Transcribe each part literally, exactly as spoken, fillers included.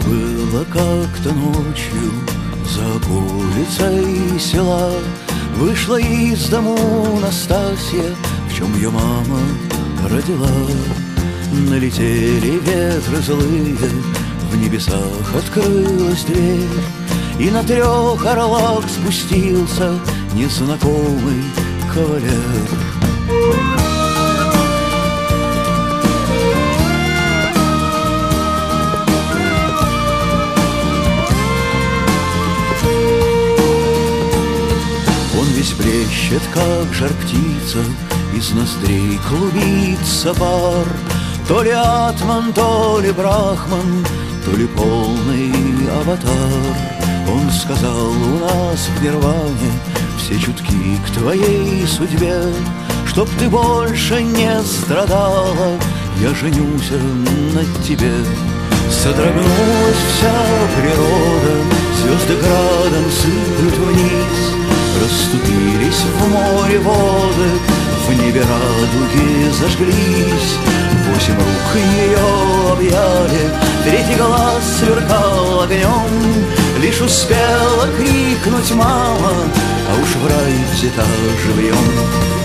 было как-то ночью за улицей села. Вышла из дому Настасья, в чем ее мама родила. Налетели ветры злые, в небесах открылась дверь, и на трех орлах спустился незнакомый кавалер. Он весь блещет, как жар птица, из ноздрей клубится пар. То ли атман, то ли брахман, то ли полный аватар. Он сказал: у нас в Нирване все чутки к твоей судьбе. Чтоб ты больше не страдала, я женюсь на тебе. Содрогнулась вся природа, звезды градом сыплют вниз. Расступились в море воды, в небе радуги зажглись. Восемь рук ее объяли, третий глаз сверкал огнем. Лишь успела крикнуть мама, а уж в рай взята живьем.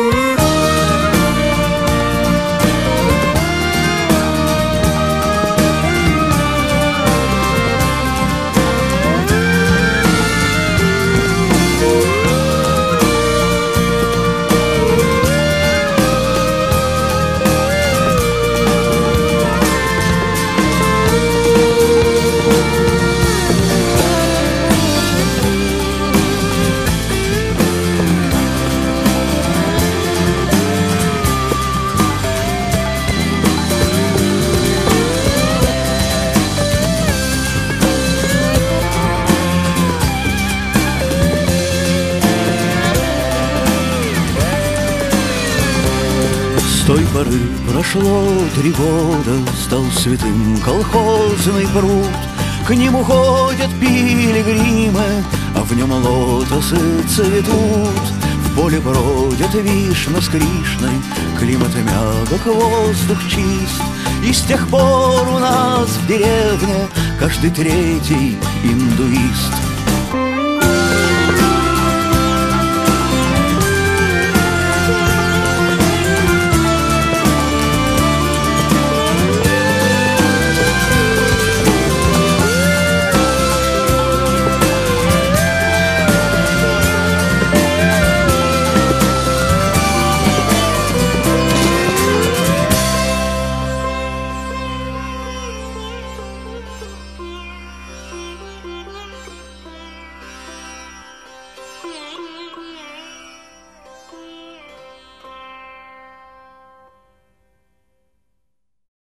С той поры прошло три года, стал святым колхозный пруд. К нему ходят пилигримы, а в нем лотосы цветут. В поле бродят вишна с Кришной, климат мягок, воздух чист. И с тех пор у нас в деревне каждый третий индуист.